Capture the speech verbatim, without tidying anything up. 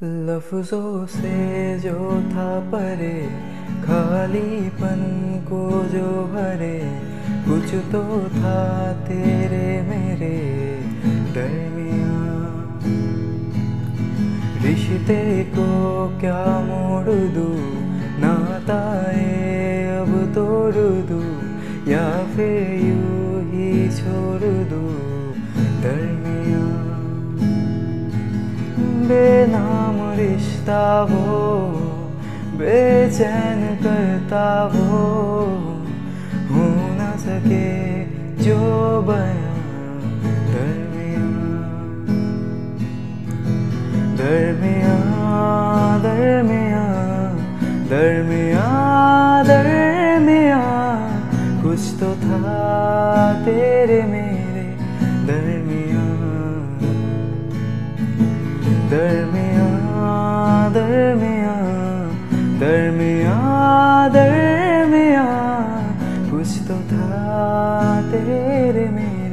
लफ्जों से जो था परे, खालीपन को जो भरे, कुछ तो था तेरे मेरे दरमियाँ। रिश्ते को क्या मोड़ दूँ, नाताए अब तोड़ दूँ, या फिर यूं ही छोड़ दूँ दरमियाँ। बेनाम रिश्ता वो, बेचैन करता वो, हो न सके जो बयां दरमियाँ। दरमियाँ दरमियाँ दरमियाँ दरमियाँ, कुछ तो था तेरे मेरे दरमियाँ। दरमियाँ दरमियाँ दरमियाँ दरमियाँ, कुछ तो था तेरे में।